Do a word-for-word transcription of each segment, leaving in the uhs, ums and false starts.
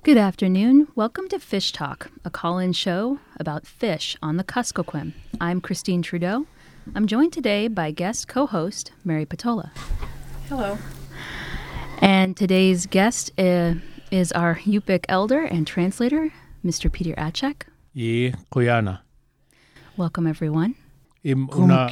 Good afternoon. Welcome to Fish Talk, a call-in show about fish on the Kuskokwim. I'm Christine Trudeau. I'm joined today by guest co-host Mary Patola. Hello. And today's guest uh, is our Yupik elder and translator, Mister Peter Achek. Ye Kuyana. Welcome, everyone. Im una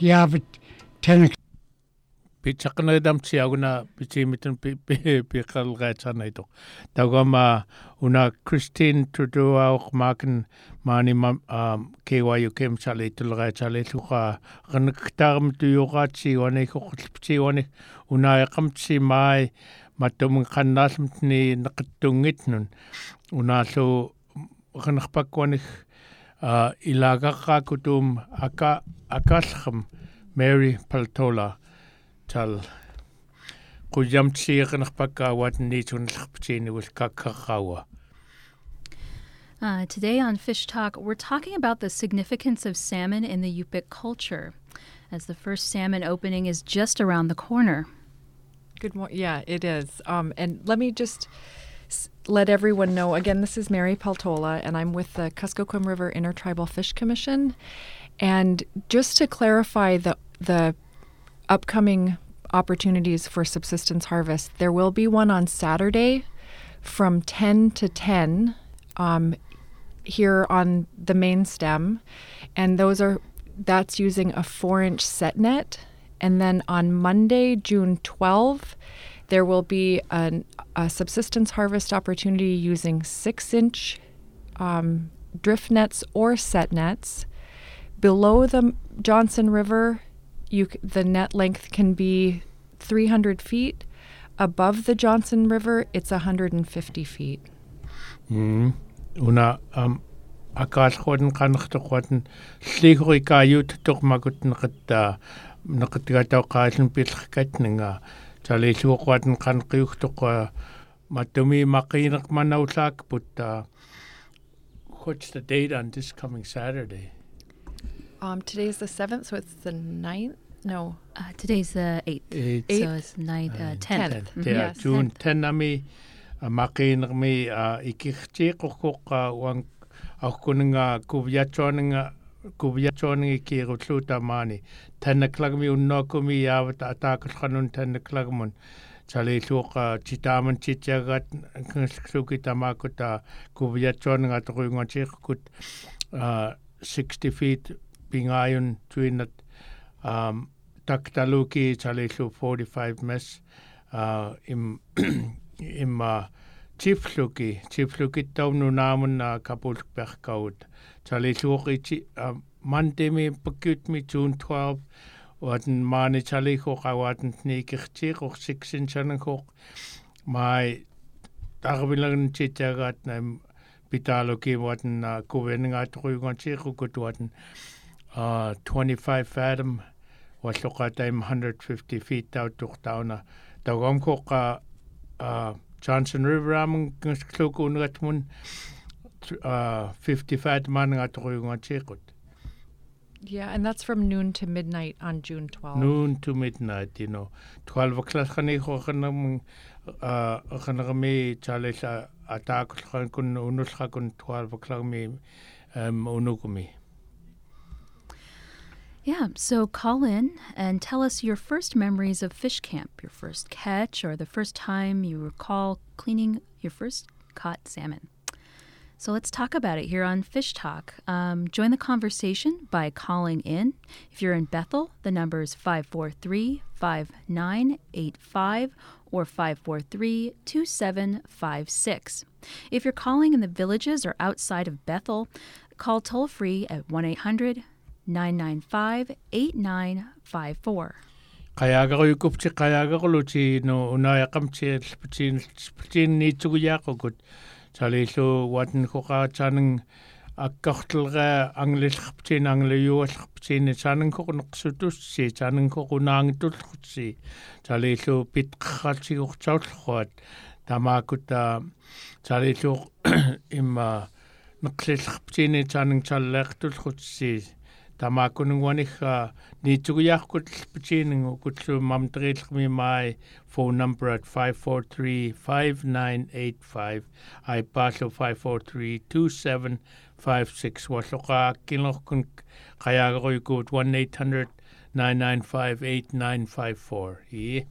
Pichakana damchi aguna pichimitan pikal gatsanaido. Dagama una Christine Trudeau auch machen mani um K Y U kem chale tulga chale tuka ganaktarm tuyogachi one kokchi one una kamchi mai matum kannasmtni nakatungitnun una so ganakpakwanik uh ilagaka kutum aka akalkham Mary Patola. Tal kujamtsi ganakpaka wat nitun lkhpchini with kakakawa. Uh, today on Fish Talk, we're talking about the significance of salmon in the Yupik culture, as the first salmon opening is just around the corner. Good morning. Yeah, it is. Um, and let me just s- let everyone know, again, this is Mary Patola, and I'm with the Kuskokwim River Intertribal Fish Commission. And just to clarify the the upcoming opportunities for subsistence harvest, there will be one on Saturday from ten to ten um, here on the main stem, and those are that's using a four-inch set net. And then on Monday, June twelfth, there will be an, a subsistence harvest opportunity using six-inch um, drift nets or set nets. Below the Johnson River, you c- the net length can be three hundred feet. Above the Johnson River, it's one hundred fifty feet. Mm. Una um akal khoden kankhto khoden sligri kayut tok magut nakata nakatgata qaaln pilkhkatninga chale lu khoden kan qiyukto matumi maqinak manawlak but what's the date on this coming Saturday? Um, today's the seventh, so it's the ninth? No. Uh, today's the eighth, Eight. so it's ninth, uh, tenth. tenth. Mhm. Yeah, Yes. June tenth nami maqinak mi ikirchi qoqa wang akuninga kuvyachonga kuvyachonga kirutluta mani tanaklag mi unnoko mi yavata atakhanun tanaklagmun chale luqa chitaman chichagat ksuki tamakuta kuvyachonga tuinga chikut uh sixty feet pingayun tuinat um taktaluki chale lu forty-five mes uh im im uh, chifluki chifluki tawnu namun na kapulk perkaut chale luqi chi mantemi pakut mi June twelfth waten mani chale ko qawaten nikirchi ko six in chanan ko mai tarbilang chichagat na pitaloki waten kuveninga truigon chiku kutwaten uh twenty-five fathom wasloqata one hundred fifty feet out tuqtauna tawam ko qa uh Johnson River among Klukungatmun uh fifty fathom nga truigon chikut. Yeah, and that's from noon to midnight on June twelfth. Noon to midnight, you know. twelve o'clock khani ko khanam uh khanami chale sa atak khan kun unul khakun twelve o'clock mi um unukumi. Yeah, so call in and tell us your first memories of fish camp, your first catch, or the first time you recall cleaning your first caught salmon. So let's talk about it here on Fish Talk. Um, join the conversation by calling in. If you're in Bethel, the number is five four three, five nine eight five or five four three, two seven five six. If you're calling in the villages or outside of Bethel, call toll-free at one eight hundred, nine nine five, eight nine five four. Kayaga yukupchi kayaga luchi no unaya kamchi spchin spchin ni tsuyaku gut chale so watan khoka chanang akkachtlga anglish spchin angliyo spchin chanang khok nqsutus si chanang khok unang tulsi chale so pit khalchi khchaut khot tamakuta chale so imma nqlish spchin chanang challaq tulsi Tamakunungwanik ni tuguyah kutl pachin kutlu mamtril mi my phone number at five four three, five nine eight five. I paso five four three, two seven five six. Wasloka kinloch kun kaya ko ikut one eight hundred nine nine five eight nine five four. Yeah.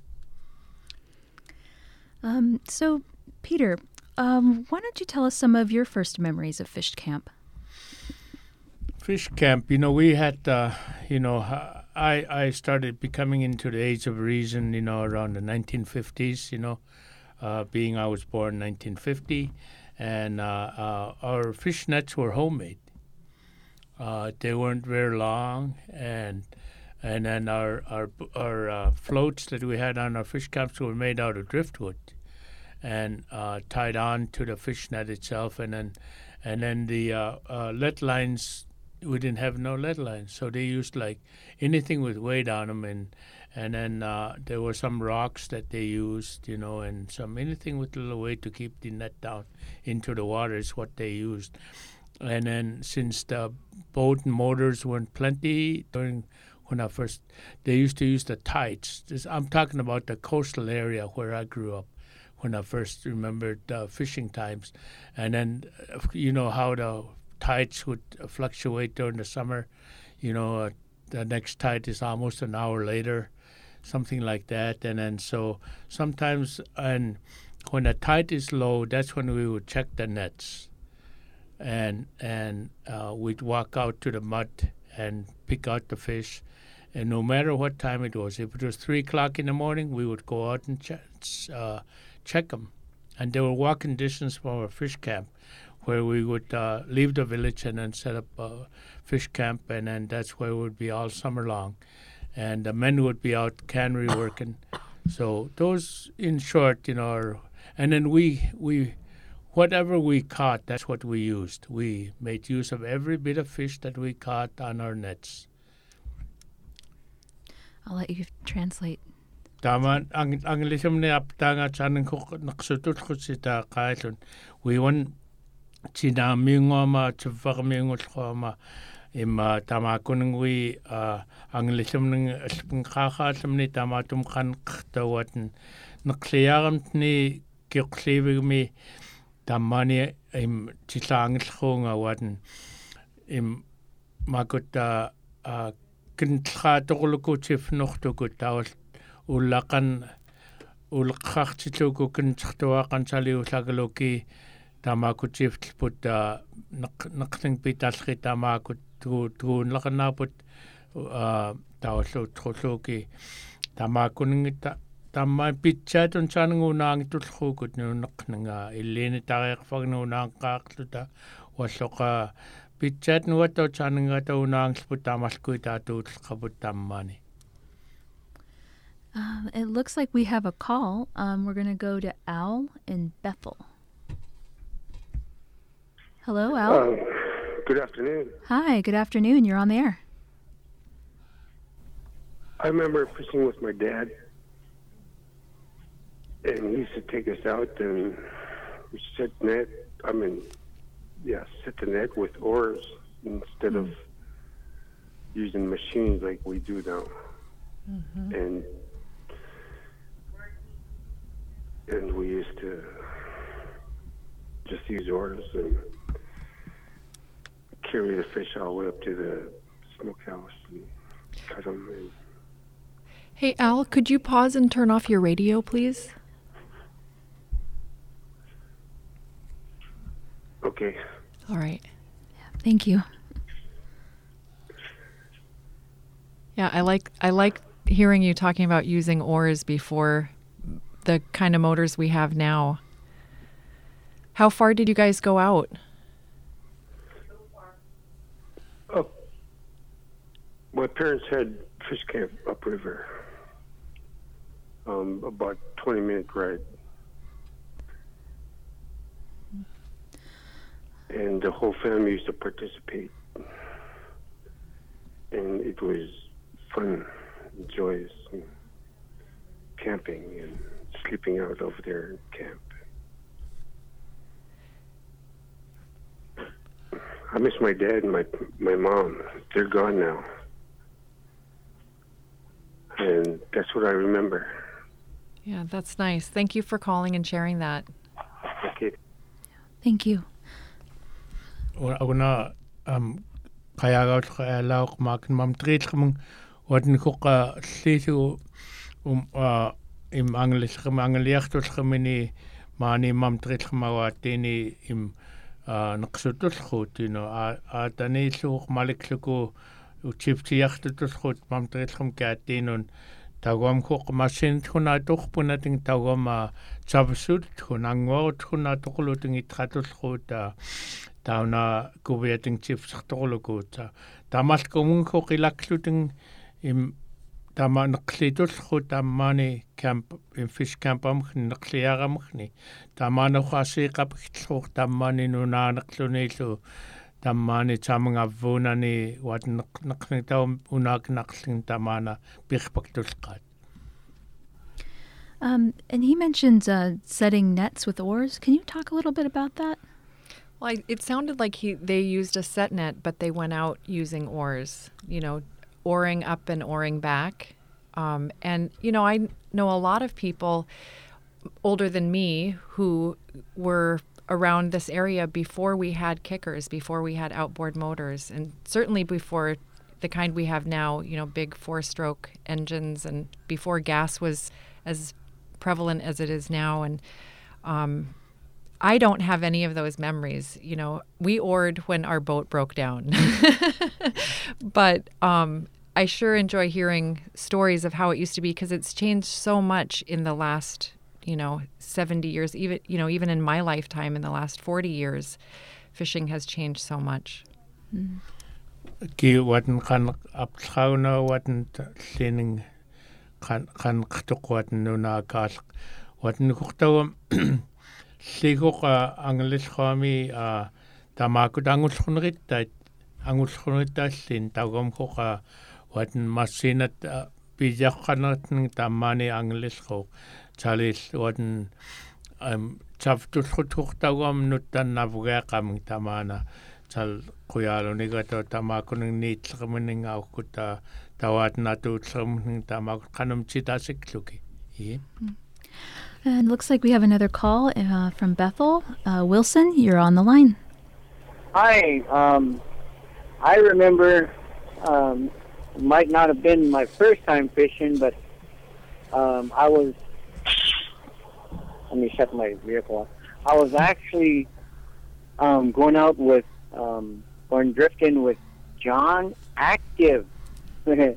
Um, so, Peter, um, why don't you tell us some of your first memories of fish camp? Fish camp, you know, we had, uh, you know, I I started becoming into the age of reason, you know, around the nineteen fifties, you know, uh, being I was born in nineteen fifty, and uh, uh, our fish nets were homemade. Uh, they weren't very long, and and then our our our uh, floats that we had on our fish camps were made out of driftwood, and uh, tied on to the fish net itself, and then and then the uh, uh, lead lines. We didn't have no lead lines, so they used like anything with weight on them, and and then uh, there were some rocks that they used, you know, and some anything with a little weight to keep the net down into the water is what they used. And then since the boat and motors weren't plenty during when I first, they used to use the tides. This, I'm talking about the coastal area where I grew up when I first remembered uh, fishing times, and then uh, you know how the tides would fluctuate during the summer. You know, uh, the next tide is almost an hour later, something like that. And then so sometimes, and when the tide is low, that's when we would check the nets, and and uh, we'd walk out to the mud and pick out the fish. And no matter what time it was, if it was three o'clock in the morning, we would go out and ch- uh, check them. And they were walking distance from our fish camp, where we would uh, leave the village and then set up a fish camp, and then that's where we would be all summer long. And the men would be out cannery working. So those, in short, you know, are, and then we, we, whatever we caught, that's what we used. We made use of every bit of fish that we caught on our nets. I'll let you translate. Tama, ang ang lisam ni aptanga chanang ko naksutut ko sita kailun. We won China mingoma chufak mingol koma ima tama kunung we uh ang lisam ng kakasam ni tama tum kan ktawatan nakliyaram ni kiklibig mi tamani im chitang khonga watan im makuta uh kintlha tokuluko chif nohtuko tawal ulakan ulqartitluku kintsartuaqan saliullagaloki tamakut put naqning pitalqi tamakut tuunlaqanaput tawallu trulluki tamakuningita tamma pitchatun sanungunaangitulluukut nunaqninga illini tariqfagnuunaanqaaqluta walloqa pitchat nuwato sanungata unaanglput tamalkuitaatuullqaput tammani. Um, it looks like we have a call. Um, we're going to go to Al in Bethel. Hello, Al. Uh, good afternoon. Hi, good afternoon. You're on the air. I remember fishing with my dad, and he used to take us out and we set net. I mean, yeah, set the net with oars instead mm. of using machines like we do now. Mm-hmm. And and we used to just use oars and carry the fish all the way up to the smokehouse and cut them. And hey, Al, could you pause and turn off your radio, please? Okay. All right. Yeah, thank you. Yeah, I like I like hearing you talking about using oars before the kind of motors we have now. How far did you guys go out? Oh, my parents had fish camp upriver, um, about twenty minute ride. And the whole family used to participate. And it was fun, joyous, and camping and sleeping out over there in camp. I miss my dad and my my mom. They're gone now, and that's what I remember. Yeah, that's nice. Thank you for calling and sharing that. Okay. Thank you. Una um kaya gaut kaya lauk makin mam treat kemeng waten kuka lisu um uh im Englisch kem Englisch kemeni mani mam treat kemawatini im uh naqsutul khut you know a a tani suq malikluku uchiptiachtutul khut mam treat kem katinun tawam kuq masin khuna tuqpunating tawama chavsut khunangor khuna tuquluting itqatul khuta tauna kuveting chips tqulukuta tamal kumun kuqilakluting im tama naqlitul khuta mani camp in fish camp am naqliaramkhni tamana khasiqap khluq tamani nunanaqlunilu tamani chamanga vunani wat naqnitaw unak naqlin tamana bikhpaktulqat. Um, and he mentioned uh, setting nets with oars. Can you talk a little bit about that? Well, I, it sounded like he they used a set net, but they went out using oars, you know, oaring up and oaring back. Um, and, you know, I know a lot of people older than me who were around this area before we had kickers, before we had outboard motors, and certainly before the kind we have now, you know, big four-stroke engines, and before gas was as prevalent as it is now. And um, I don't have any of those memories. You know, we oared when our boat broke down. But um, I sure enjoy hearing stories of how it used to be, because it's changed so much in the last, you know, seventy years. Even, you know, even in my lifetime, in the last forty years, fishing has changed so much. Mm. Ki watan kan aptrauna watan lening kan kan qtuq watan nuna kaal watan kuqtawam Siguqa English-khami a tamakut angulkhunrittat angulkhunrittallin tagom khuqa watan massinat pijaqqanatning tammani English-khu chalil watan um chaftulkhuthuqtagom nuttannavgaaqaming tamana chal quyalunigato tamakuning niitlqamining auqutta tawatnatuutlqamining tamakut qanumchitasikluki ye. And looks like we have another call uh, from Bethel. Uh, Wilson, you're on the line. Hi. Um, I remember, um, it might not have been my first time fishing, but um, I was, let me shut my vehicle off. I was actually um, going out with, um, going drifting with John Active. It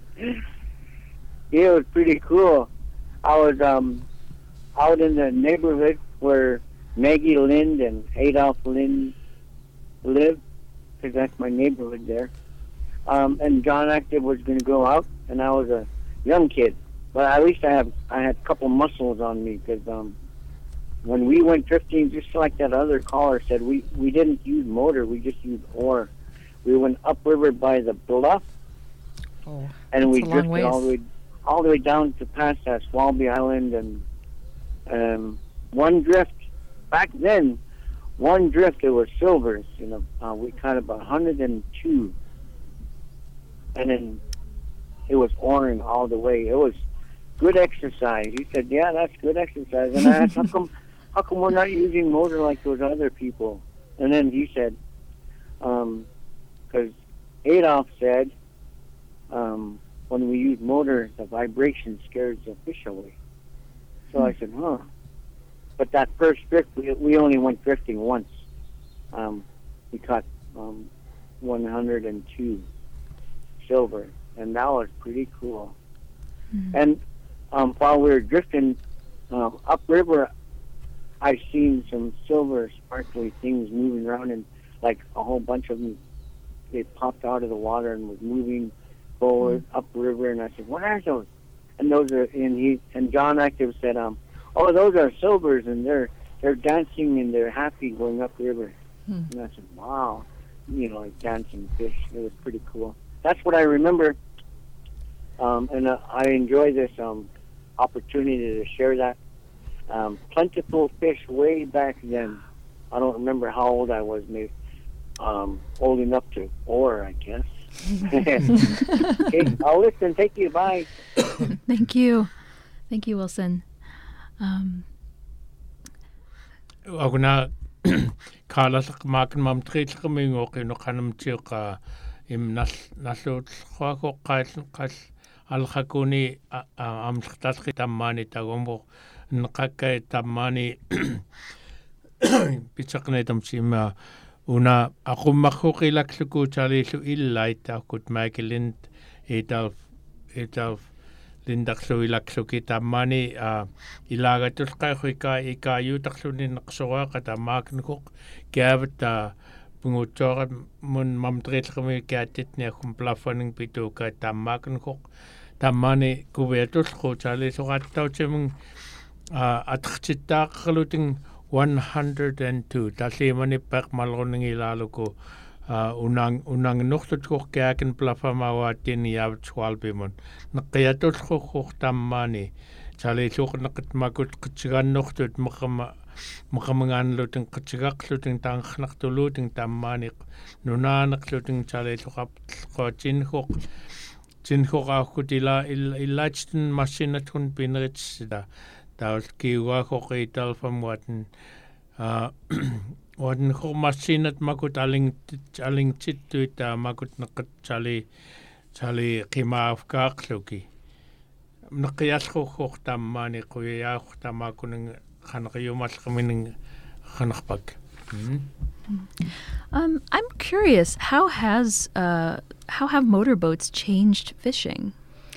was pretty cool. I was, um, out in the neighborhood where Maggie Lind and Adolph Lind live, because that's my neighborhood there. Um, and John Active was going to go out, and I was a young kid. But at least I have I had a couple muscles on me, because um, when we went drifting, just like that other caller said, we, we didn't use motor, we just used oar. We went upriver by the bluff, oh, and we a long drifted all the way all the way down to past that Swalby Island. And Um, one drift, back then, one drift, it was silvers, you know, uh, we caught about one hundred two, and then it was oaring all the way. It was good exercise. He said, yeah, that's good exercise. And I asked, how come, how come we're not using motor like those other people? And then he said, um, because Adolph said, um, when we use motor, the vibration scares the fish away. So I said, huh. But that first drift, we, we only went drifting once. Um, we caught um, one hundred two silver, and that was pretty cool. Mm-hmm. And um, while we were drifting uh, upriver, I seen some silver sparkly things moving around, and like a whole bunch of them, they popped out of the water and was moving forward mm-hmm. upriver. And I said, what are those? And those are, and he and John Active said, um, oh, those are silvers, and they're they're dancing and they're happy going up river. Hmm. And I said, wow, you know, like dancing fish. It was pretty cool. That's what I remember, um, and uh, I enjoy this um, opportunity to share that. Um, plentiful fish way back then. I don't remember how old I was, maybe um, old enough to oar, I guess. Okay, I'll listen. Thank you. Bye. Thank you. Thank you, Wilson. Um, Aguna kalasak makan mam trit kamingo kino kanam tioka im nas nasut khako kas kas al khakuni am khtat khitamani tagombo nqakka tamani pitchaqne tamsima una aqummakhu qilakluku chalilu illaita kut maikilint etal etal lindaqlu ilakluki tamani ilagatusqaquika ikayutaqluni naqsuaqa tamaknuq kiavta pungutora mun mamtrilqmi kiatitni akum plafoning pituka tamaknuq tamani kubetusqu chalisuqattauchimun atqchittaaqluting one hundred two talimani paqmalruningilaluku unang unang nuqtutquq kiakin plafamawatin yaavtsualpimun neqiatulquq tammani chalisuq neqitmakut qitsigannortut maqama maqamangaanlutin qitsigaqlutin taanqnartulutin tammani nunaaneqlutin chalisuqap qotinquq tinquqaaqutila illachtin massinatun pinritsida taus kiuaqoq italfamwatin Wan ko masinat makut aling aling chituita makut nakat chali chali qimaafkaaq luki naqiyalqu xuqtammani quya xuqtamakuning khanqiyumalqamining khanqpak. um, I'm curious, how has uh, how have motorboats changed fishing?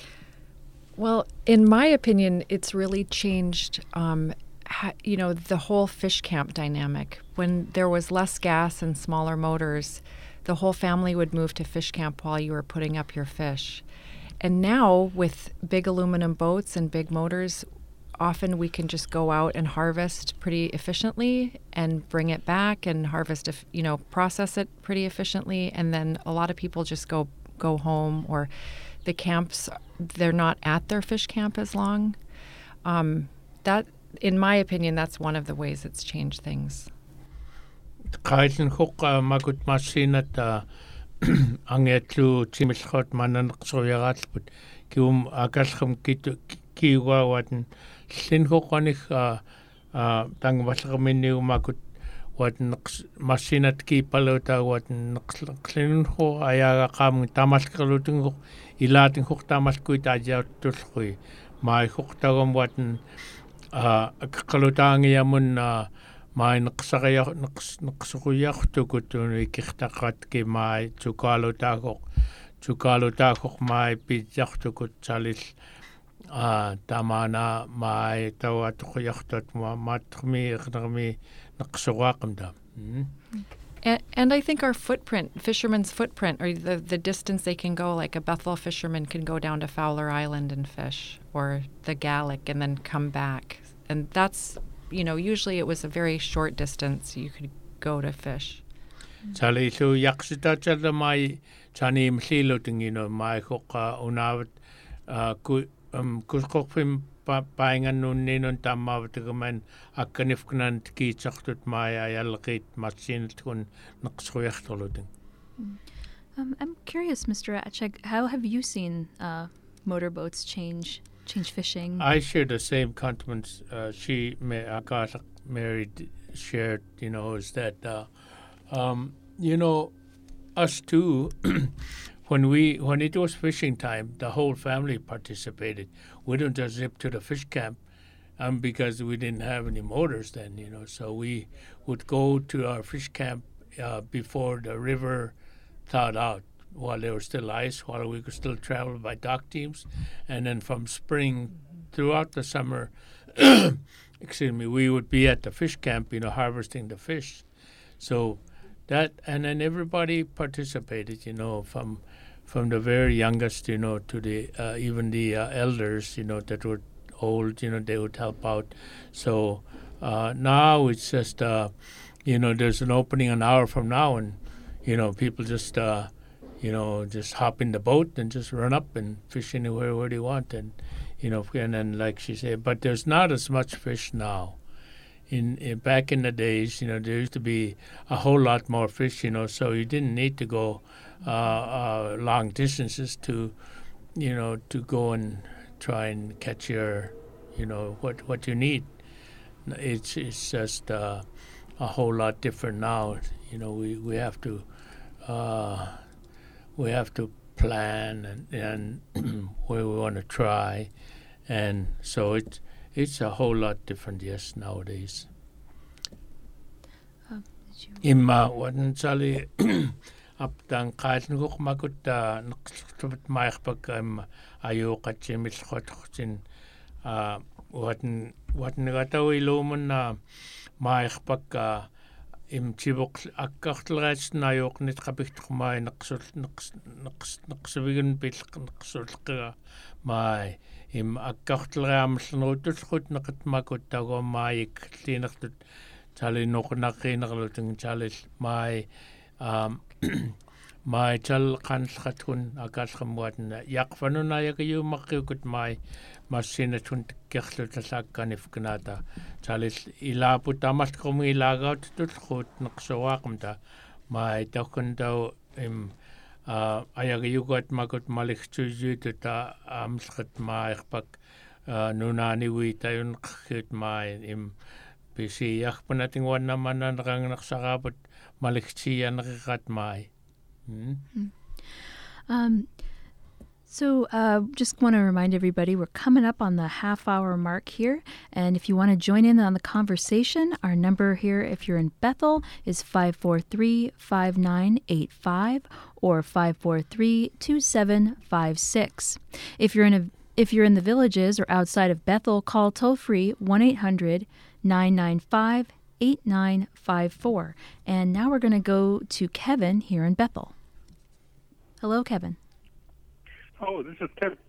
Well, in my opinion, it's really changed um, you know, the whole fish camp dynamic. When there was less gas and smaller motors, the whole family would move to fish camp while you were putting up your fish. And now with big aluminum boats and big motors, often we can just go out and harvest pretty efficiently and bring it back and harvest, you know, process it pretty efficiently. And then a lot of people just go, go home, or the camps, they're not at their fish camp as long. Um, that In my opinion, that's one of the ways it's changed things. Kaisen hukka makut masinat angetlu timilkhot mananqsoyaratput kium akalkham kitu kiwawatan sinhoqanik tangwalqamini makut watan masinat ki palota watan qlinho ayaga qam tamalqalutin ilatin huk tamalkuita ajatulqui mai huktagam watan qalutaangiamun mai neqsaqaya neqsuquyartukutun ikirtaqat ki mai tukalutaaqoq tukalutaaqoq mai pitsartukut salil tamana mai tawatuquyartut matmi iqnermi neqsuqaqamda. And, and I think our footprint, fishermen's footprint, or the, the distance they can go, like a Bethel fisherman can go down to Fowler Island and fish, or the Gallic and then come back. And that's, you know, usually it was a very short distance you could go to fish. Chali so yaksita chala mai chani mliluting, you know, mai hoka unavat ku um kuskopim paingan nun ninon tamavatugaman akanifknan ki chaktut mai ayalqit matsintkun naqsuyaqtoluting. Um, I'm curious, Mister Acek, how have you seen uh, motorboats change change fishing? I share the same sentiments uh, she got married shared, you know, is that uh, um, you know, us too. When we when it was fishing time, the whole family participated. We didn't just zip to the fish camp, um, because we didn't have any motors then, you know. So we would go to our fish camp uh, before the river thawed out, while there was still ice, while we could still travel by dock teams, and then from spring throughout the summer, excuse me, we would be at the fish camp, you know, harvesting the fish. So that, and then everybody participated, you know, from from the very youngest, you know, to the uh, even the uh, elders, you know, that were old, you know, they would help out. So uh, now it's just, uh, you know, there's an opening an hour from now, and you know, people just, uh, you know, just hop in the boat and just run up and fish anywhere where they want, and you know, and then like she said, but there's not as much fish now. in, in back in the days, you know, there used to be a whole lot more fish, you know, so you didn't need to go uh, uh, long distances to, you know, to go and try and catch your, you know, what what you need. It's it's just uh, a whole lot different now. You know, we we have to uh, we have to plan and, and where we want to try, and so it's it's a whole lot different, yes, nowadays. Um, did you- Imma wadn sali up dan kaitn guk makut da nqsut maikpak im ayuqatsimil khotqsin uh wadn wadn gatawi lumun na maikpak im tibuk akkartlrats na ayuqnit qapiqtqmai nqsul nqs nqs nqsvigun bil nqsulqa mai im akkartlraamlnruutulqut neqat makut tagomaik linertut tali noqnaqiinerlutung talil mai um mai tal qanlqatun akalqamwatna yaqfanuna yakayumaqqikut mai massinatun tikkerlutallaakkanifknata talil ilaaput amalqumi ilaagaut tulqut neqsuaaqamta mai takkundau im uh ayagayugat makut maliktujututa amlqat maaiqpak nunaani uitayun qhit mai im bisi yaqpanating wanna manan rangnaqsaqaput maliktiyanriqat mai. Um, so uh, just want to remind everybody we're coming up on the half hour mark here. And if you want to join in on the conversation, our number here, if you're in Bethel, is five four three, five nine eight five or five four three, two seven five six. If you're in a if you're in the villages or outside of Bethel, call toll free one eight hundred nine nine five eight nine five four. And now we're going to go to Kevin here in Bethel. Hello, Kevin. Oh, this is Tim.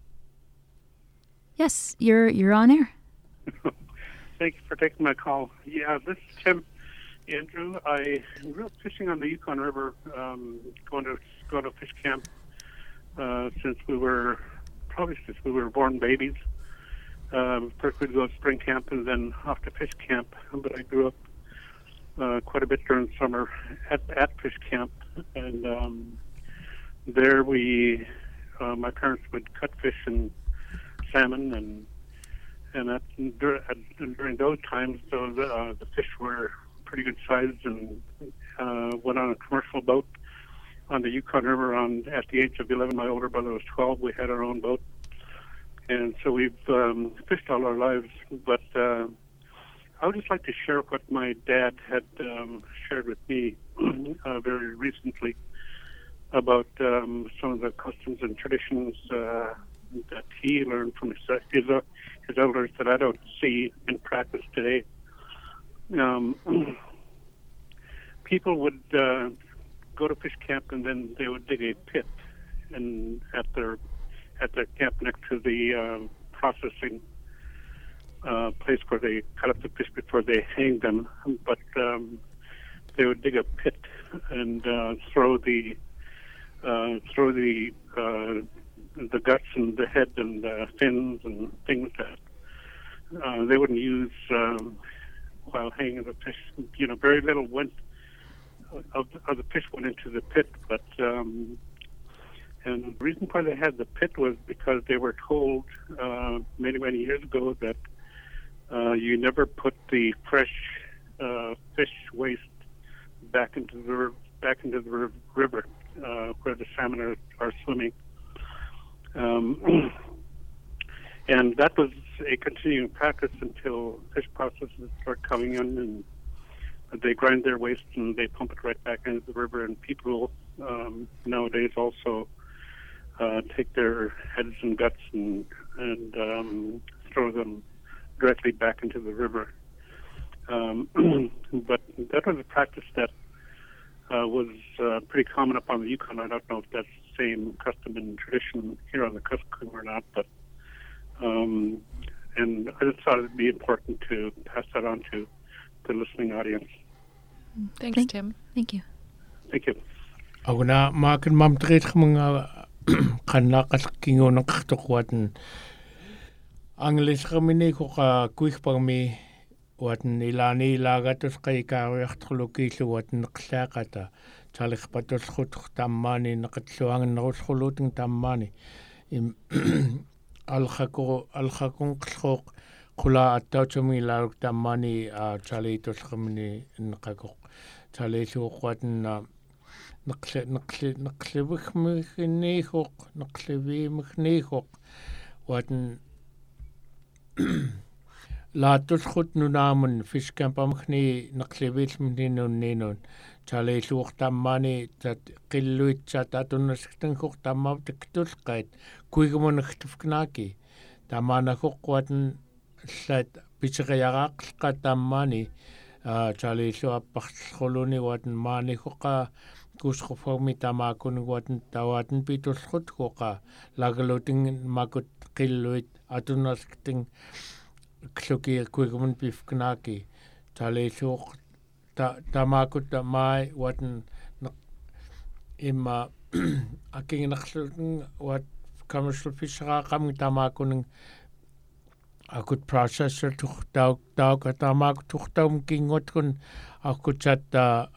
Yes, you're you're on air. Thank you for taking my call. Yeah, this is Tim Andrew. I grew up fishing on the Yukon River, um, going to go to fish camp uh, since we were probably since we were born babies. Um, first we'd go to spring camp and then off to fish camp. But I grew up uh, quite a bit during summer at at fish camp, and um, there we, uh, my parents would cut fish and salmon, and and that, during those times, those uh, the fish were pretty good sized, and uh, went on a commercial boat on the Yukon River. On at the age of eleven, my older brother was twelve. We had our own boat. And so we've um, fished all our lives, but uh, I would just like to share what my dad had um, shared with me uh, very recently about um, some of the customs and traditions uh, that he learned from his, his, his elders that I don't see in practice today. Um, people would uh, go to fish camp and then they would dig a pit and at their at the camp next to the uh, processing uh, place where they cut up the fish before they hang them. But um, they would dig a pit and uh, throw the uh, throw the uh, the guts and the head and the fins and things that uh, they wouldn't use um, while hanging the fish. You know, very little went of, of the fish went into the pit, but um, and the reason why they had the pit was because they were told uh, many, many years ago that uh, you never put the fresh uh, fish waste back into the back into the river uh, where the salmon are, are swimming. Um, and that was a continuing practice until fish processors start coming in and they grind their waste and they pump it right back into the river. And people um, nowadays also Uh, take their heads and guts and and um, throw them directly back into the river. Um, but that was a practice that uh, was uh, pretty common up on the Yukon. I don't know if that's the same custom and tradition here on the Kuskokwim or not, but um, and I just thought it'd be important to pass that on to the listening audience. Thanks, Thank- Tim. Thank you. Thank you. Aguna makin mamtrit mga kannaqalkingunaqartoqwatan English kamini ko ka quick pang mi watan ilani ilagatus qaikaariartulukillu watan neqlaaqata taaliqpatulqut tammaani neqatluangennerulqulutung tammaani im alqaqu alqaqunqlluq qula attautumi ilaaluk tammaani taaliitulqamni neqaqoq taaliilluuq watan neqli neqli neqlivigmigniihuq neqliviimigniihuq watan laatulqut nunaamun fishkampamgni neqliviilmninunniinun taaliilluuq tammaani tat qilluitsat atunnasktanhuq tammaap tiktulqait kuigumunagtufknaaki tammaanahuq watan llat picheriaraaqqa tammaani taaliillu apparluluni watan maanihuqa kusqufami tamaakun watan tawatan pitulquthuqa lagaluting makut qilluit atunnaskting kluki kuigumun pifknaaki taaliilluuq ta tamaakut mai watan imma akinginaqlun wat commercial fisheраaqамgi tamaakun akut processor tuhtau tau katamaak tuhtaum kingotkun akutsat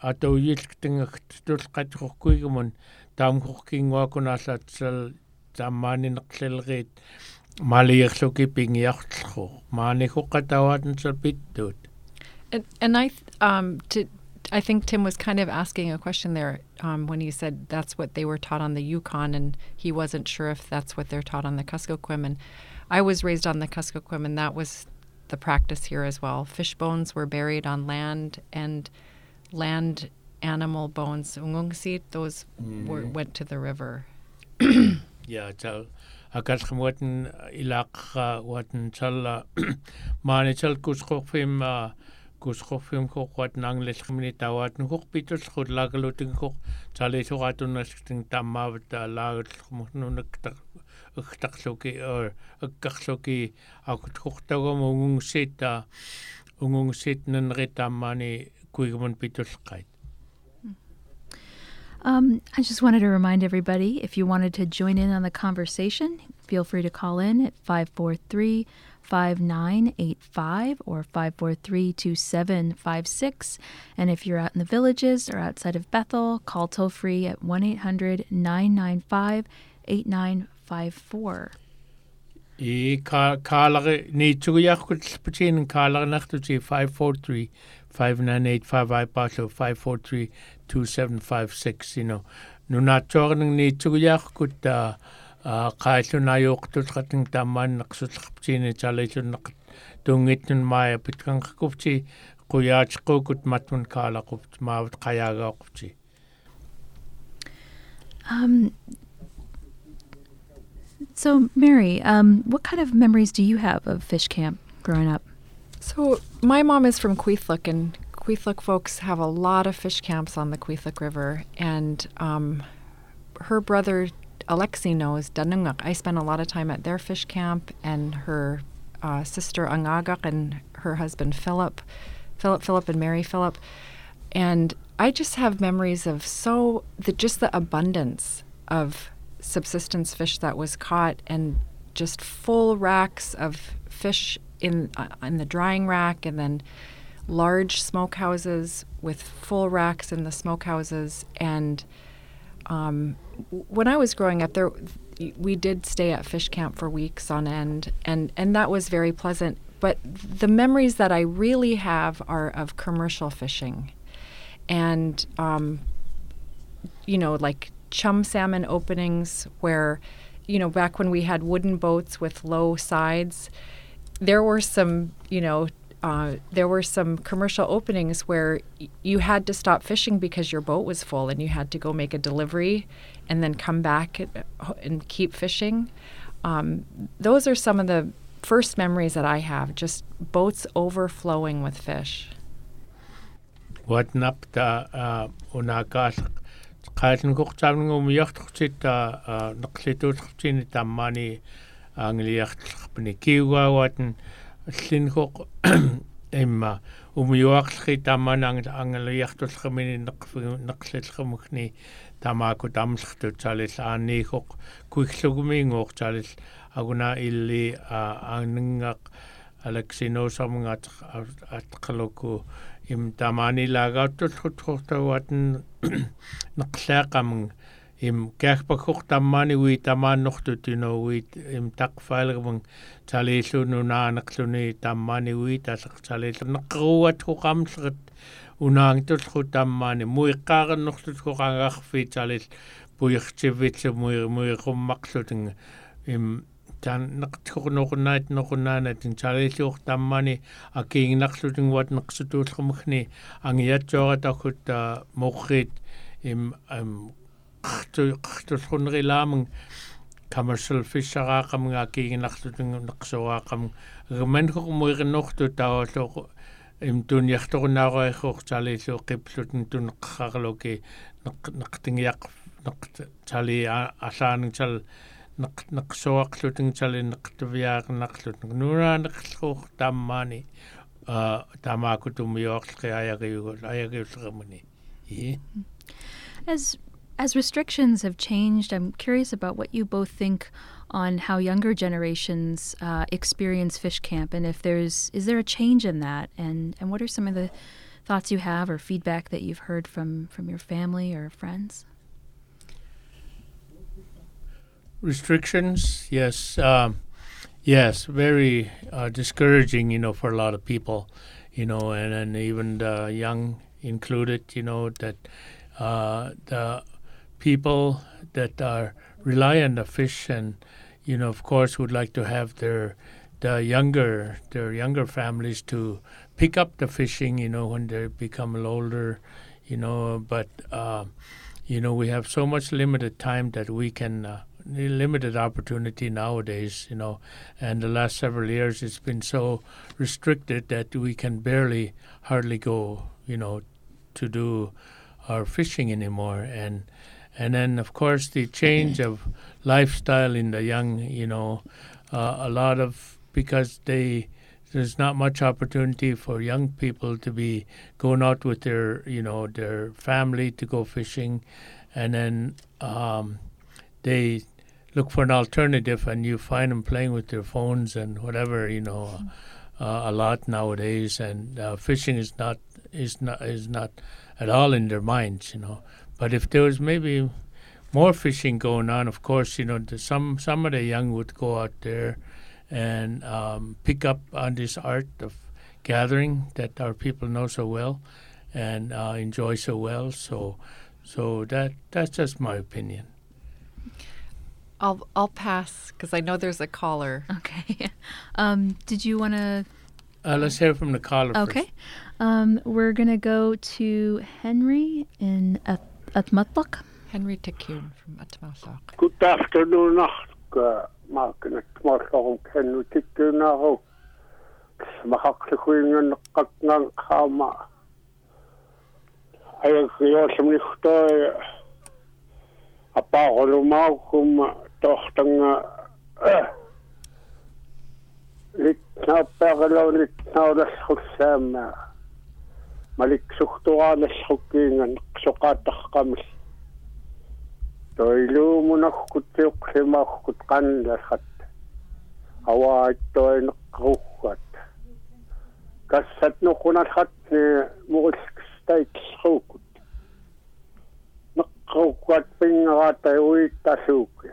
atouyilktingaqtulqatruqkuigumun taamqorkinguakun allatsal tammaani neqlilriit maliirluki pingiartlru maanihuqatawatan salpittut. And, and I, th- um, to, I think Tim was kind of asking a question there um, when he said that's what they were taught on the Yukon, and he wasn't sure if that's what they're taught on the Kuskokwim. And I was raised on the Kuskokwim, and that was the practice here as well. Fish bones were buried on land, and land animal bones, ungungsit, those mm. were, went to the river. Yeah, so akalkham watan ilaq watan challa maani chal kusqorfim kusqorfim qoqwat nanglilkhmini tawatn qoqpitul khudlagalutin qoq chaliisuqatunnaskting tammaavta laagutlkhmunnunakta uqtaqluki or uqqarluki aqutqortagum ungungsit ungungsit nanritammaani kuigumun pitulqait. Um, I just wanted to remind everybody, if you wanted to join in on the conversation, feel free to call in at five four three, five nine eight five or five four three, two seven five six. And if you're out in the villages or outside of Bethel, call toll-free at one eight hundred, nine nine five, eight nine five four. I kaalari ni tuguyaqkut putin kaalarnartuti five four three, five nine eight five I paso five four three, two seven five six you know nunatorning ni tuguyaqkut uh qaallunayuqtulqating tamman naqsutlqaptini chalisun naq tungitnun maya pitkanqupti quyaachqukut matmun kaalaqupt maavut qayaagaaqupti. Um So, Mary, um, what kind of memories do you have of fish camp growing up? So, my mom is from Kwethluk, and Kwethluk folks have a lot of fish camps on the Kwethluk River. And um, her brother, Alexei, knows Danungak. I spent a lot of time at their fish camp, and her uh, sister, Angagak, and her husband, Philip, Philip, Philip, and Mary Philip. And I just have memories of so, the, just the abundance of subsistence fish that was caught, and just full racks of fish in uh, in the drying rack, and then large smokehouses with full racks in the smokehouses. And um, w- when I was growing up, there we did stay at fish camp for weeks on end, and and that was very pleasant. But the memories that I really have are of commercial fishing, and um, you know, like chum salmon openings where, you know, back when we had wooden boats with low sides, there were some, you know, uh, there were some commercial openings where y- you had to stop fishing because your boat was full, and you had to go make a delivery and then come back and, and keep fishing. Um, those are some of the first memories that I have, just boats overflowing with fish. What napta unakas qaatn kuqtaamngu miartuqsita neqlituulqtini tammaani angliartlerpni kiugaawatan allinquq imma umiuaqlqi tammaana angliartullermini neqlillermugni tamaaku tamlertu tsalil aanniiquq kuiglugmiinguuq tsalil aguna illi aanngaq Alexino samung at kaloku im tamani lagautut khutkhutawatan naqlaqam im kerpakuk tamani wi taman noqtutino wi im taqfailgum talilunu naanaqluni tamani wi tasaq talil naqruat huqamsrat unang tutkhut tamani muiqqaaqan noqtutkuqangarfi talil puirtivitlu mui mui qummaqluting im tan naqtkurnoqunnaat noqunnaanat talilluq tammani akiingnaqluting wat naqsutullermugni angiatjooratakut moqrit im im qtulqunrilaamung commercial fisheraqam akiingnaqluting naqsuaqam gemenhuq muirinnortu tawalluq im tunjartorunaaruihuq talilluq qiplutin tunqarluki naqtingiaq naq tali alaaning tal naqsuaqluting tali naqtuviaaqnaqlut nuna naqluq tammani tamakutumiorqi ayagiugul ayagiullermuni. As as restrictions have changed, I'm curious about what you both think on how younger generations uh, experience fish camp, and if there's is there a change in that, and and what are some of the thoughts you have or feedback that you've heard from from your family or friends? Restrictions, yes, um, yes, very uh, discouraging, you know, for a lot of people, you know, and, and even the young included, you know, that uh, the people that are rely on the fish and, you know, of course, would like to have their the younger their younger families to pick up the fishing, you know, when they become a little older, you know, but uh, you know, we have so much limited time that we can. Uh, limited opportunity nowadays, you know, and the last several years it's been so restricted that we can barely hardly go, you know, to do our fishing anymore. And and then, of course, the change of lifestyle in the young, you know, uh, a lot of, because they, there's not much opportunity for young people to be going out with their, you know, their family to go fishing. And then um, they look for an alternative, and you find them playing with their phones and whatever, you know, uh, a lot nowadays. And uh, fishing is not is not is not at all in their minds, you know. But if there was maybe more fishing going on, of course, you know, the, some some of the young would go out there and um, pick up on this art of gathering that our people know so well and uh, enjoy so well. So, so that that's just my opinion. I'll I'll pass because I know there's a caller. Okay. Um, did you want to? Uh, let's hear from the caller Okay. first. Um, we're gonna go to Henry in At- Atmatlaq. Henry Takun from Atmatlaq. Good afternoon, Mark and Atmatlaq. Henry Takun. Mahaklikwingan katnang kama. Ayag yosem nito apa kolumau kum tohtang litna pagalaw litna oras kusam maliksuktuwa nashukingan sukatak kami. Toilu muna kutyuk lima kutkan lahat. Awa ito'y nakakukat. Kasat no kunathat ni mukiskistay kisukut. Nakakukat pingatay uwi tasuki.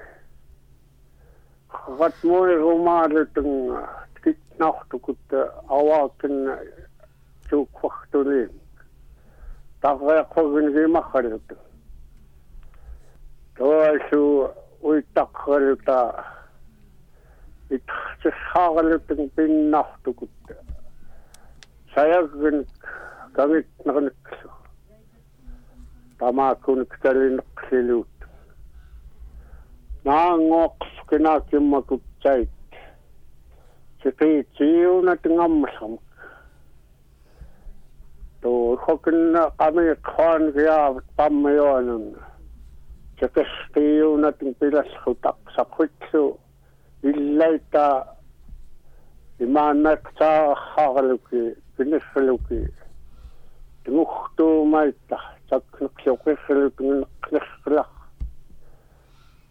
Kakat mo ay rumaritang kitnaktukut awakin sukwaktunin. Takaya ko ginigimakarito. Toa su uwi takarita. Itxishakarito pinaktukut. Saya kan kami nak tama kun kali nak silut. Nangok kena cuma kucait. Jadi ciu na tengam sam. To hokin kami khan kaya pamayon. Jadi ciu na tingpilas hutak sakwitsu. Ilaita imanak sa hakaluki. Pinishaluki. Tungukto maita. Saknaksyokishaluki naklislak.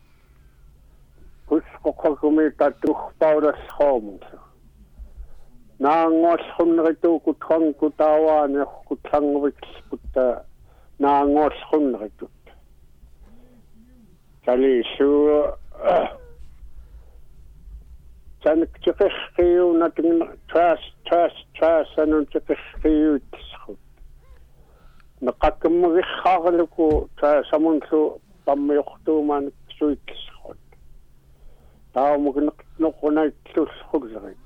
Kusko kakumita tukpaudas homunsa. naangorsunritu kutang kutawane kutangwix kutta naangorsunritut kali su san tsikhiu nating tras tras tras anun tsikhiu tskhut naqakmgikharluku ta samunsu pammiortuuman suitskhut taumugnak noqunaitlulskhullerit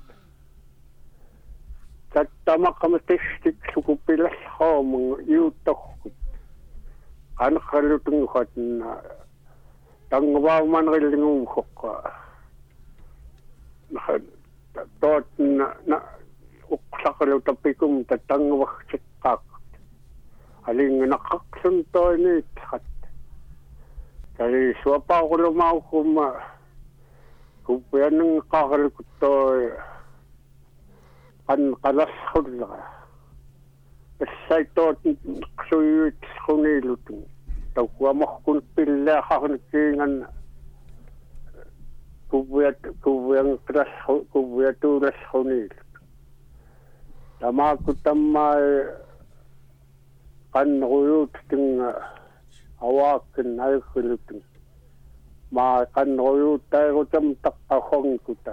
tattamakamatistik sukupilasxoomun iuttorkut qanqallutunguhatna tangvaumanrillinguumkhoqqa tot na uqsaqalu tapikum tatangvaqsiqqaaq alingnaqaqsun toiniithat kali suapaaqulumaukum kupianning qaaqalukutoi an qalasxullara assaitot qsuyuit khunilutun tawamorkun pillaaqarnikiingan kuviat kuviang kras kuviaturas khunil tamaku tammai qanruyut ting awakin aykhulutun ma qanruyut tayrutam taqqahongkuta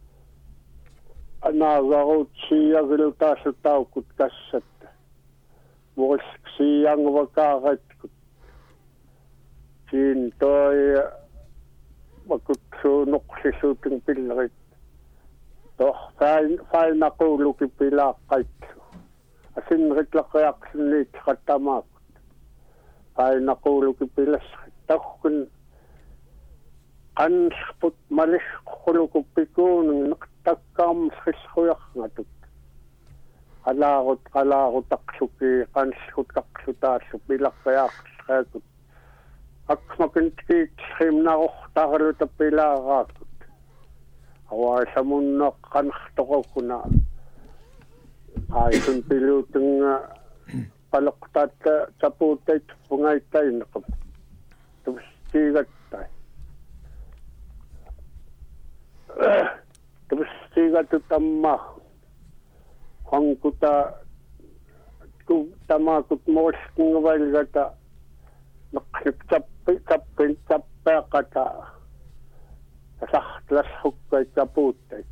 anagarut siyagilutaasutaukut kassat muisk siyangvakaaratkut siin toi makutsu nuqsisuutin pillerit toh fain fainaquluki pilaaqaitlu asinritlaqiaqsinniit qattamaakut fainaquluki pilasrit tahkun qansput malisquluku pikuunun neqtakkaam sqisquyarngatut qalaagut qalaagutaqsuki qanskut qaqsutaallu pilaqqiaaqsqaakut akmakintikit himnaruqtarluta pilaaraakut awaasamunneq qanartoqukuna aisun piluutunga paloqtatta tapuutait pungaittainequm tustiigattai tustiigatu tamma qankuta ku tamakut mooskingavalgata naqsiptappi tappin tappeaqata tasartlashukkait tapuuttait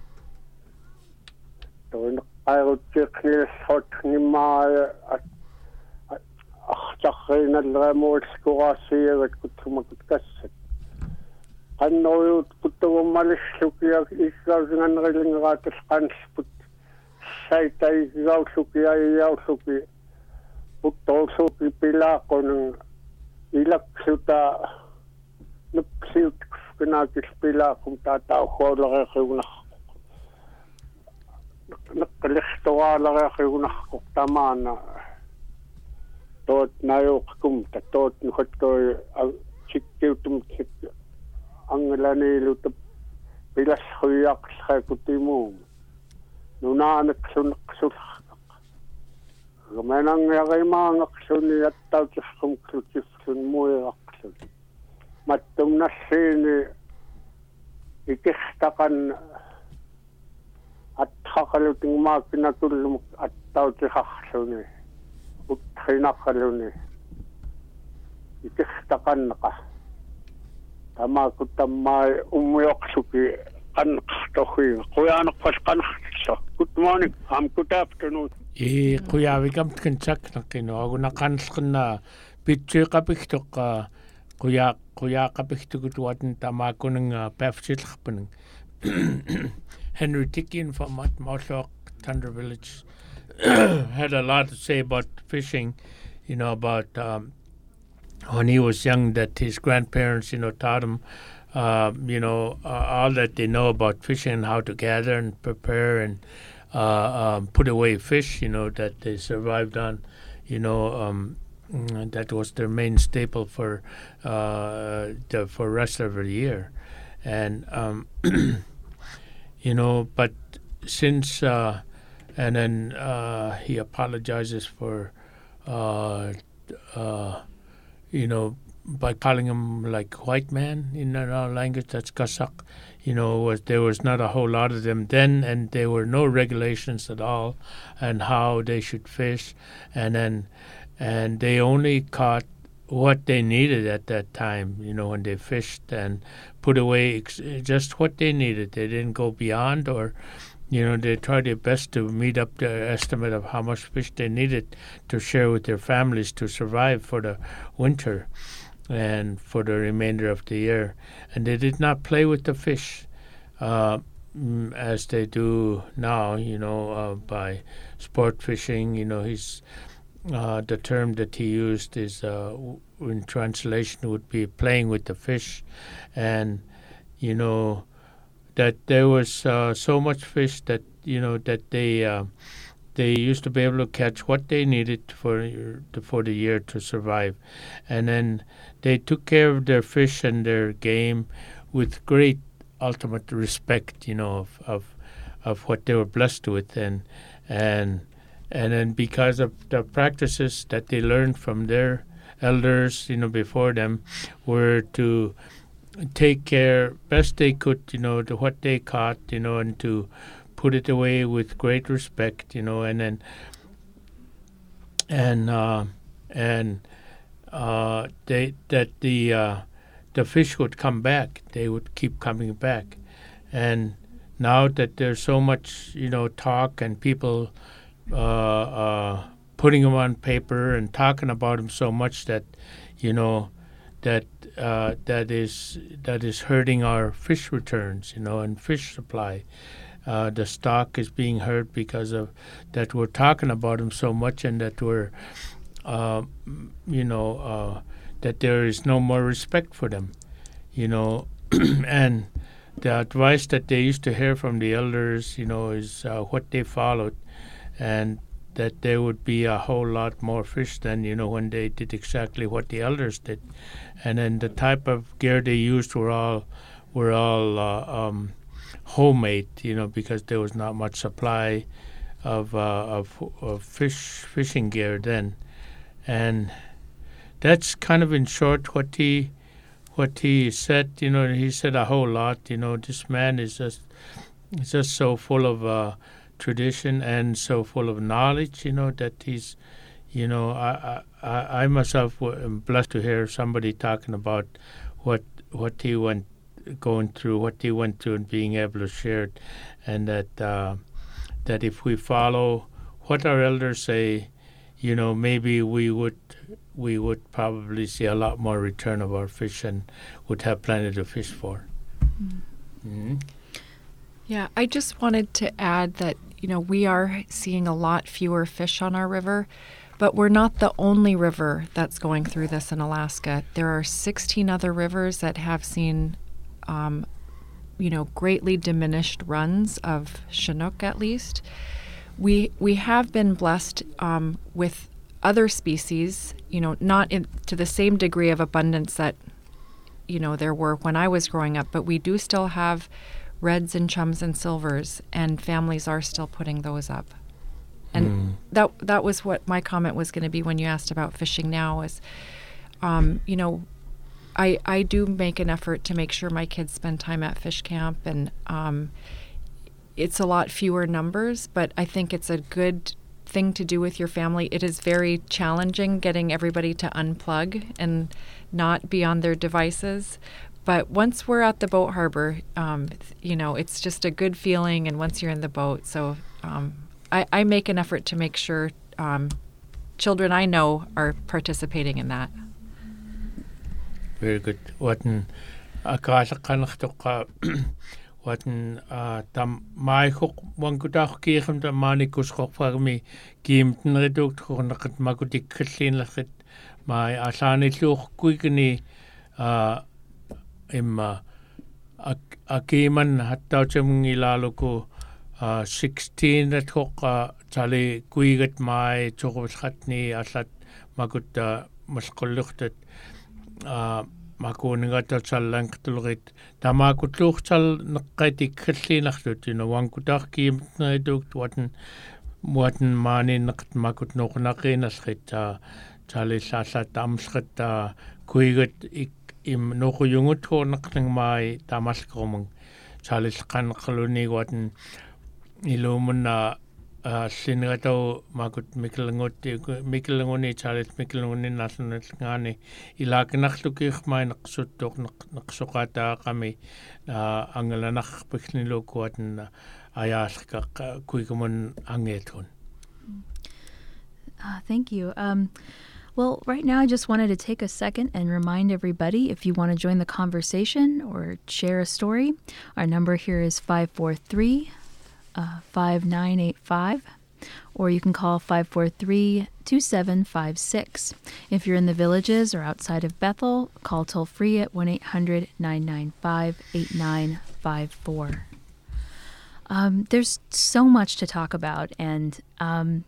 toin qairuttiiqnilassot nimmaaya artarriinallemuulskuraasiagat kutsumakut kassat qanneruyut kuttugummalissukiak iggausnganrilingeraatас qansput saitaigaussukiaiaussuki puttorsuki pilaaqunun ilaksuta nuksiut kinaakis pilaaqum taatauhuoleriqigunarquq neqqalirtoraaleриqigunarquq tamaana toot najuuqqumta toot nuhattoi sikkiutum anglaniiluta pilasruiaqsqaakutimuum nunaaneqsuneqsularqaq rumanangiarimaangaqsuni attautisqum klutiflun muiraqsun mattumnassiini ikirtaqan attaqalutingmaakinakullumuk attautisarluni utrinaqaluni ikirtaqanneqa tamaku tammai ummiorsuki qanqartorriiga quyaanarpas qanartissa good morning am good afternoon e quyaavikamt saknaqinu agunaqanlqinna pitsuiqapigtoqqa quya quyaaqapigtukutuatin tamaakunanga pafsillerpunung Henry Tickian from Mouthlock Thunder Village had a lot to say about fishing, you know, about um, when he was young, that his grandparents, you know, taught him, uh, you know, uh, all that they know about fishing and how to gather and prepare and uh, um, put away fish, you know, that they survived on, you know, um, that was their main staple for uh, the for rest of the year. And, um, you know, but since, uh, and then uh, he apologizes for, uh, uh, you know, by calling him like white man in our language, that's Kasak. You know, was there was not a whole lot of them then, and there were no regulations at all on how they should fish, and then and they only caught what they needed at that time. You know, when they fished and put away ex- just what they needed. They didn't go beyond, or you know, they tried their best to meet up their estimate of how much fish they needed to share with their families to survive for the winter and for the remainder of the year. And they did not play with the fish uh, as they do now, you know, uh, by sport fishing. You know, he's uh, the term that he used is, uh, in translation, would be playing with the fish. And, you know, that there was uh, so much fish that, you know, that they uh, they used to be able to catch what they needed for for the year to survive. And then they took care of their fish and their game with great ultimate respect, you know, of of, of what they were blessed with. And, and, and then because of the practices that they learned from their elders, you know, before them, were to take care best they could, you know, to what they caught, you know, and to put it away with great respect, you know, and then and uh, and uh, they that the uh, the fish would come back. They would keep coming back, and now that there's so much, you know, talk and people uh, uh, putting them on paper and talking about them so much that, you know, that uh, that is that is hurting our fish returns, you know, and fish supply. Uh, the stock is being hurt because of that we're talking about them so much, and that we're, uh, you know, uh, that there is no more respect for them, you know, and the advice that they used to hear from the elders, you know, is uh, what they followed, and that there would be a whole lot more fish than, you know, when they did exactly what the elders did. And then the type of gear they used were all were all uh, um, homemade, you know, because there was not much supply of, uh, of of fish fishing gear then. And that's kind of in short what he what he said. You know, he said a whole lot. You know, this man is just he's just so full of uh, tradition and so full of knowledge, you know, that he's, you know, I I, I myself am blessed to hear somebody talking about what what he went going through, what he went through, and being able to share it, and that uh, that if we follow what our elders say, you know, maybe we would we would probably see a lot more return of our fish and would have plenty to fish for. Mm-hmm. Mm-hmm. Yeah, I just wanted to add that, you know, we are seeing a lot fewer fish on our river, but we're not the only river that's going through this in Alaska. There are sixteen other rivers that have seen, um, you know, greatly diminished runs of Chinook, at least. We we have been blessed um, with other species, you know, not in, to the same degree of abundance that, you know, there were when I was growing up, but we do still have reds and chums and silvers, and families are still putting those up. And mm. that that was what my comment was going to be when you asked about fishing now is, um, you know, I I do make an effort to make sure my kids spend time at fish camp, and um, it's a lot fewer numbers, but I think it's a good thing to do with your family. It is very challenging getting everybody to unplug and not be on their devices. But once we're at the boat harbor, um, you know, it's just a good feeling. And once you're in the boat, so um, I, I make an effort to make sure um, children I know are participating in that. Very good. Watan akalakanaktoka watan tam maikok wangkutak kirim tam manikuskok pagmi kim tnreduk konakat makutik katlin lakit mai asani luch kuikni imma akiman hatta chum ilalo ko sixteen at hoka chali kuigat mai chokoshatni asat makutta maskoluktet makuninga tatsallang tulgit tamakutluchtal naqati khallinartut you know wankutar kim naiduk watan watan mani naqt makut noqnaqinasrit chali sala tamsrit kuigat ik im nokuyungut ko nakling mai tamas komong chalis kan kaluni waten ilumun na sinagato makut miklangot miklangoni chalis miklangoni national ngani ilakinaktukik mai naksutok naksukata kami angalanak piknilo ko waten ayas ka kuigamun angetun. Uh, thank you. Um, well, right now I just wanted to take a second and remind everybody, if you want to join the conversation or share a story, our number here is five four three, five nine eight five, or you can call five four three, two seven five six. If you're in the villages or outside of Bethel, call toll-free at one eight hundred, nine nine five, eight nine five four. Um, there's so much to talk about, and um,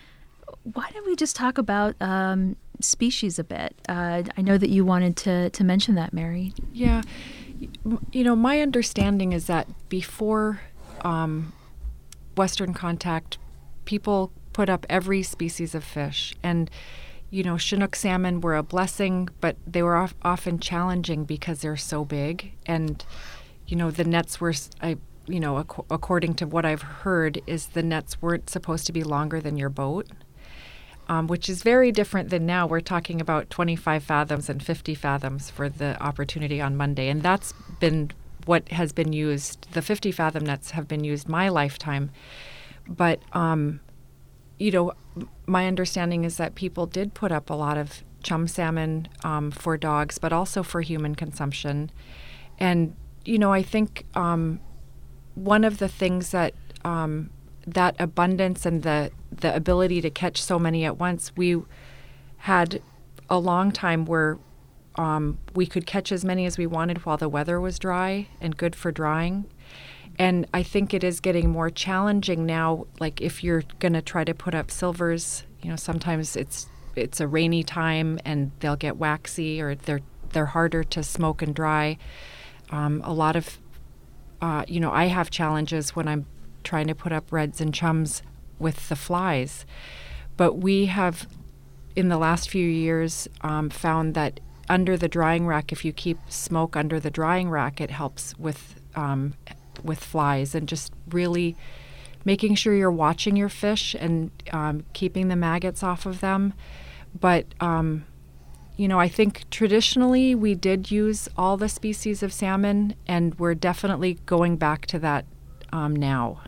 why don't we just talk about um, species a bit? Uh, I know that you wanted to, to mention that, Mary. Yeah. You know, my understanding is that before um, Western contact, people put up every species of fish. And, you know, Chinook salmon were a blessing, but they were of, often challenging because they're so big. And, you know, the nets were, I, you know, ac- according to what I've heard, is the nets weren't supposed to be longer than your boat. Um, which is very different than now. We're talking about twenty-five fathoms and fifty fathoms for the opportunity on Monday. And that's been what has been used. The fifty fathom nets have been used my lifetime. But, um, you know, my understanding is that people did put up a lot of chum salmon um, for dogs, but also for human consumption. And, you know, I think um, one of the things that um, that abundance and the the ability to catch so many at once, we had a long time where um, we could catch as many as we wanted while the weather was dry and good for drying. And I think it is getting more challenging now. Like if you're going to try to put up silvers, you know, sometimes it's it's a rainy time and they'll get waxy, or they're they're harder to smoke and dry. Um, a lot of, uh, you know, I have challenges when I'm trying to put up reds and chums with the flies. But we have, in the last few years, um, found that under the drying rack, if you keep smoke under the drying rack, it helps with um, with flies, and just really making sure you're watching your fish and um, keeping the maggots off of them. But, um, you know, I think traditionally we did use all the species of salmon, and we're definitely going back to that um, now.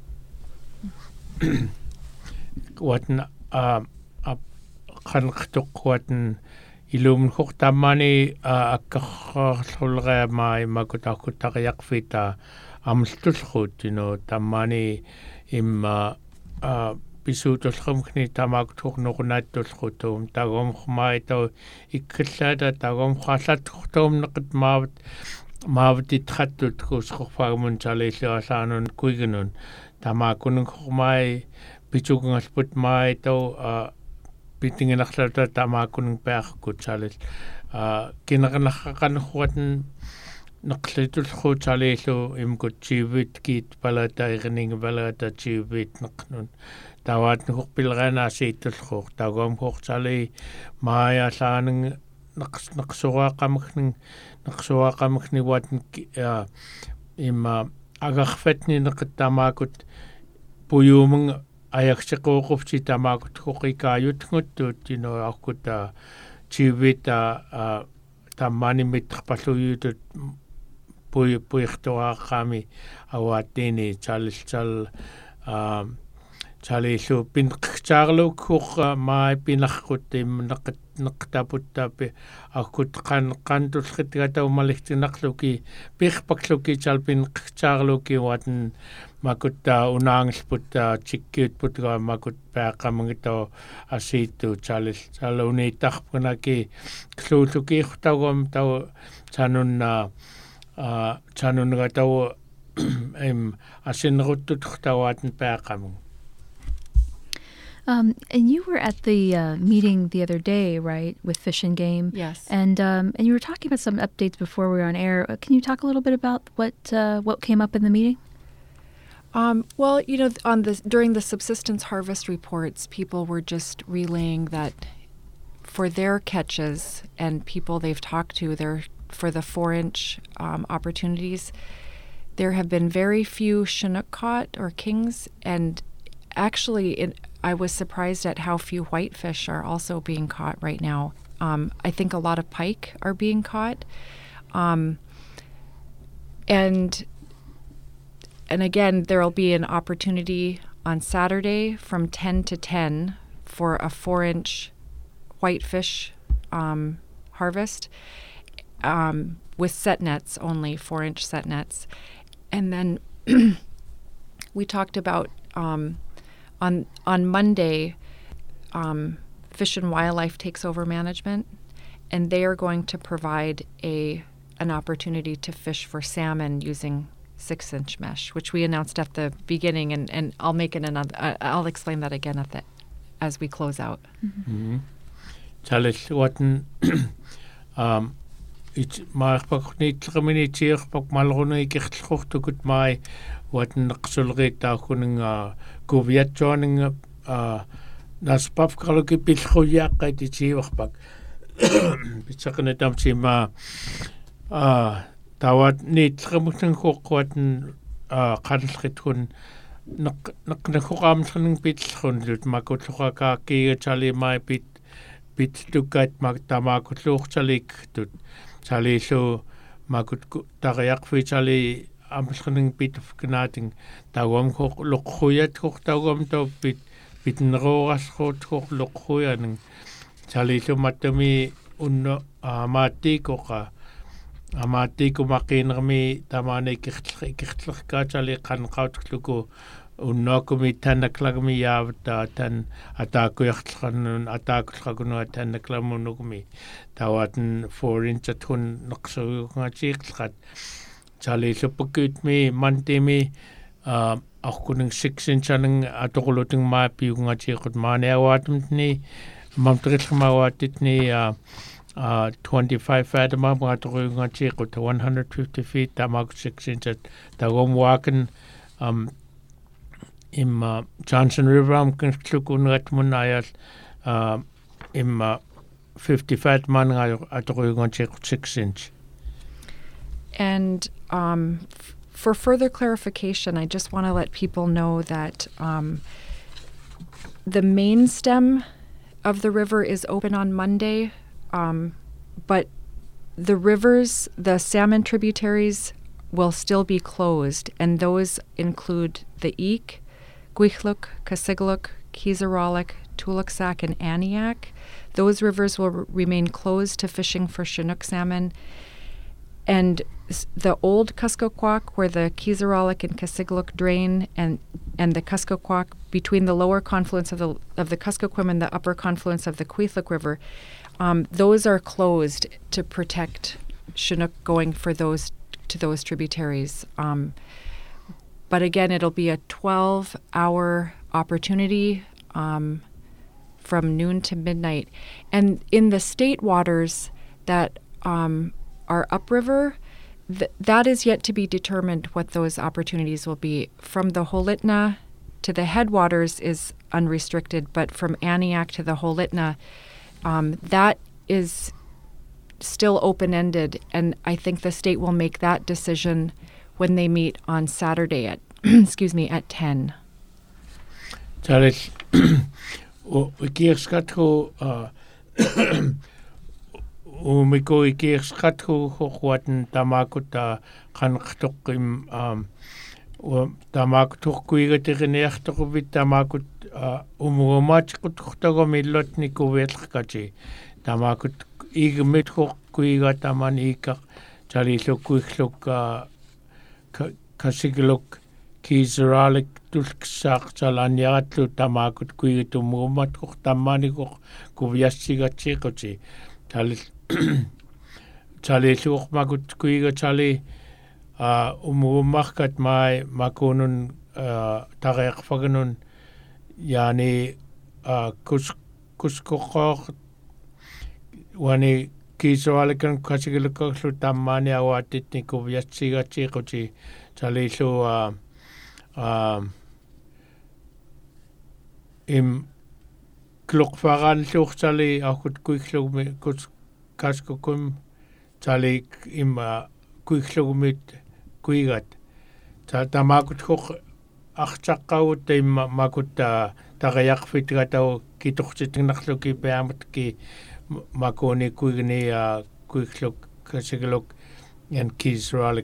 Watan a kanqtuq watan ilum huqtamani akkakharlulga mai makutakuttaqyaqfita amstulkhut you know tamani imma pisutulkhumkni tamaktuqnuqnattulkhutum tagom khmaito ikkillata tagom khallattuqtum naqt maavat maavat itqattut kusqorfagamun chalilluallaanun kuigunun tamakunun khmai pichukungalput mai to pitinginaqlata tamakunun pearkut chalis kinaqnaqaqan huatan naqlitulkhut chalillu imkut chivit kit palata irning palata chivit naqnun tawat nuqpilrana siitulkhur tagom khurchali maya saaning naqsuaqamkning naqsuaqamkni watan imma agarfatni naqtamakut puyumung ayaqsiquuqufti tamakut huqikaayutnguttut you know aquta chivita tamani mitqpalluyutut puy puyirtuaqami awatini chalchal um chalillu pinqchaarlu khur mai pinarqutim naqat naqtaputtapi aqut qan qantulqitgata umaligtinaqluki piqpaqluki chalpinqchaarluki watan makutta unaangelputta chikkiutputga makut paaqamangito asitu chalis chaluni tarpunaki kluutuki xtawam taw chanunna chanunga taw em asinruttut xtawatan paaqamang. Um, and you were at the uh, meeting the other day, right, with Fish and Game? Yes. And um, and you were talking about some updates before we were on air. Can you talk a little bit about what uh, what came up in the meeting? Um, well, you know, on the during the subsistence harvest reports, people were just relaying that for their catches and people they've talked to, they're for the four-inch um, opportunities, there have been very few Chinook caught or kings, and actually it, I was surprised at how few whitefish are also being caught right now. Um, I think a lot of pike are being caught. Um, and and again, there will be an opportunity on Saturday from ten to ten for a four-inch whitefish um, harvest um, with set nets only, four-inch set nets. And then we talked about um, on on Monday, um, Fish and Wildlife takes over management, and they are going to provide a an opportunity to fish for salmon using six-inch mesh, which we announced at the beginning, and, and I'll make it another. Uh, I'll explain that again at the as we close out. Mm-hmm. Talis watan um it maarpak niitleqamini tiirpak malruni ikirtlqortukut mai watan naqsulriittaakunninga kuviatsuaninga uh naspafqaluki pilluyaqqait itiivarpak pitsaqina tamsima uh tawat niitleqamutnanquqquatan uh qallitkun naq naqnaquqaamllerning pillrun lut makulluqakaakkiigatali mai pit pit tukat mak tamakulluurtalik tut salillu makut tariaqfitali amllerning pit gnaating tawam qoq loqquyat qoq tawam taw pit pitnerorasqut loqquyaning salillu mattami unno amaattiikoqa amaattiiku maqiinermi tamaana ikirtlerkaatali qanqautluku unnookumi tannaklagmi yaavta tan ataakuyartlerannun ataakulleragunu tannaklamunukumi tawatan four inch atun neqseriuqaatiiqlqat salilluppakkuutmi mantimi uh aqunning six inch aning atoquluting maapiuqaatiiqut maaniawaatumtni mamterillermaawaatitni uh uh twenty-five fathom atoquluqaatiiqut one hundred fifty feet tamaak six inch tagomwaaken um im uh, Johnson River am klukunratmun ayal uh, im uh, fifty fat man atoquluqan six inch. And um, f- for further clarification, I just want to let people know that um, the main stem of the river is open on Monday, um, but the rivers, the salmon tributaries, will still be closed, and those include the Eek, Gwichlook, Kasigluk, Keezeralik, Tuluksak, and Aniak. Those rivers will r- remain closed to fishing for Chinook salmon. And s- the old Kuskokwak, where the Keezeralik and Kasigluk drain, and and the Kuskokwak between the lower confluence of the of the Kuskokwim and the upper confluence of the Queethlook River, um, those are closed to protect Chinook going for those to those tributaries. Um, But again, it'll be a twelve-hour opportunity um, from noon to midnight. And in the state waters that um, are upriver, th- that is yet to be determined what those opportunities will be. From the Holitna to the headwaters is unrestricted, but from Aniak to the Holitna, um, that is still open-ended. And I think the state will make that decision when they meet on Saturday at excuse me at ten. Talis o ikierskathu uh o miko ikierskathu hoqwatan tamakuta qanqtoqqim um o tamakutuqkuigaterinertorvit tamakut umumaatqutqutagomillotni kuviallerkati tamakut igmitqoqkuigataman ikaq talillukkuiglukka Kasigluk Keezeralik tulksaaqtalaniaratlu tamaakut kuigitummuummatqoq tammaanikoq kuviassigatsiiquti tal talilluormakut kuigatali a umuummarkat mai makunun tareerfaganun yaani kus kuskoqoq wani Keezeralikan Kasiglukkorlu tammaani awaatitni kuviassigatsiiquti talillu uh, um, im klokfaran luchtali akut kuiklugmi kut kaskokum tali ima kuiklugmit kuigat ta tamakut kok achaqawut imma makutta taqayaqfitgatau kitortitinarluki peamatki makoni kuigni kuiklug kasigluk and kisralik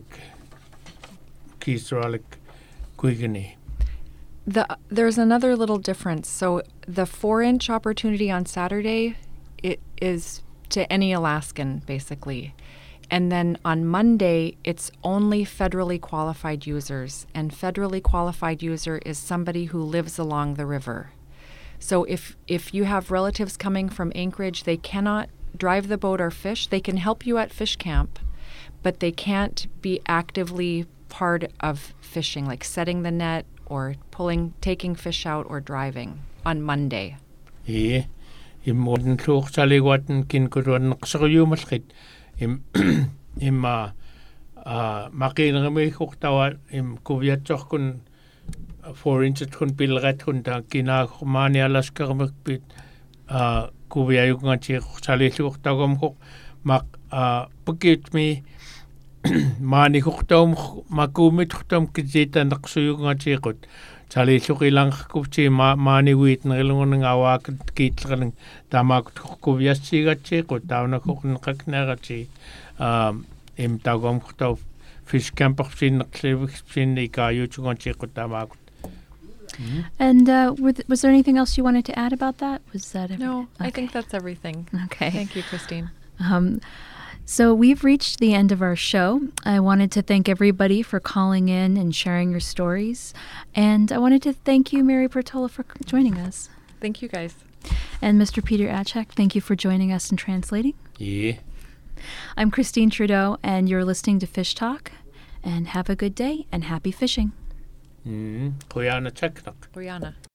kisralik kuigni. The, there's another little difference. So the four-inch opportunity on Saturday, it is to any Alaskan, basically. And then on Monday, it's only federally qualified users. And federally qualified user is somebody who lives along the river. So if, if you have relatives coming from Anchorage, they cannot drive the boat or fish. They can help you at fish camp, but they can't be actively part of fishing, like setting the net or pulling, taking fish out or driving on Monday. Yeah, im modern tuch saliwaten kin kudwan naqsariyumalqit im imma maqinrami huqtawa im kuviatsorkun four inches kun pilrat kun ta kina mani alaskarmakpit kuviayugngachi saliluqtagom huq maq pakit mi mani huqtam makumit huqtam kijita naqsuyugngachiqut salilluqilanqarkupti mani uitnerilungawa kiitlqaling tamak kuviassigachiqut taunaqorneqaknerati im tagom huqtaw fish campersin naqlivixsin ikayuchungachiqut tamak. And uh, were th- was there anything else you wanted to add about that? Was that everything? No, okay. I think that's everything. Okay. Thank you, Christine. Um, so we've reached the end of our show. I wanted to thank everybody for calling in and sharing your stories. And I wanted to thank you, Mary Portola, for joining us. Thank you, guys. And Mister Peter Atchak, thank you for joining us and translating. Yeah. I'm Christine Trudeau, and you're listening to Fish Talk. And have a good day and happy fishing. Mm. Kuyana chaknak. Brianna.